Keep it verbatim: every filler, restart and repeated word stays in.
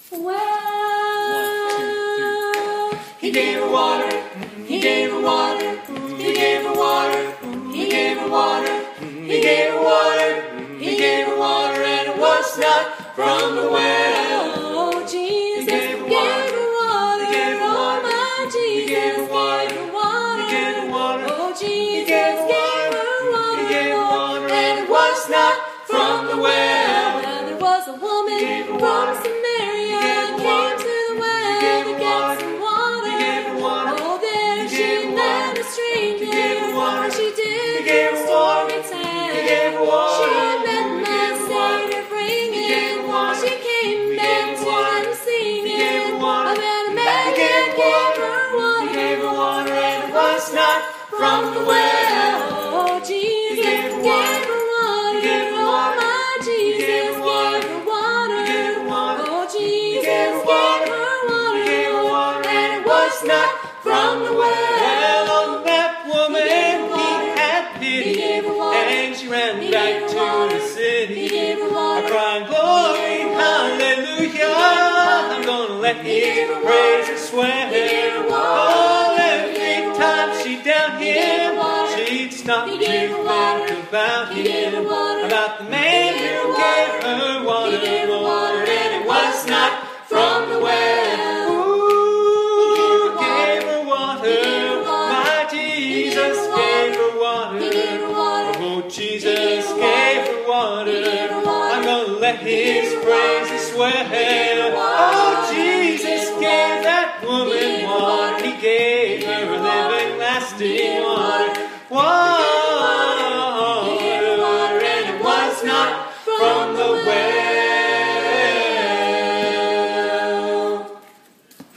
Well, he gave her water, he gave her water, he gave her water, he gave her water, he gave her water, he gave her water, and it was not from the well. Oh, Jesus gave her gave water, her water. he gave her Oh, water, my Jesus he gave her water, gave her water. he gave her water, Oh, Jesus he gave her water, gave her water. he gave her water, and it was not from the well. Well, there was a woman gave her from water. Samaria He gave her came water. to the He well gave to her get water. some water. He gave her water. Oh, there He she gave her met water. a stranger. He gave her water. What she did He gave her was water. to tell. He gave her water. She met He my gave her water. Savior bringing. He gave her water. She came He back gave her to water. them singing. He gave her water. About a man He that gave gave her water. her water. He gave her water, and it was not from the well. Oh, Jesus He gave her gave water. her water. He gave her Oh, water. my He Jesus gave gave her water. her water. He gave her water. Oh, Jesus gave her gave water. her water. He gave her water, And it was not from the well. Well, on that woman He gave her he water. had He pity, gave her water. and she ran He back gave her to water. the city. He gave her I water. cried, glory, He gave her water. hallelujah. I'm gonna let He gave his her praise water. and swear. He gave her water. Oh, He every gave her time water. she down He gave here, her water. she'd stop He to gave her water. think about He gave her him, water. about the man He gave who her gave water. her water. He gave her Lord. water.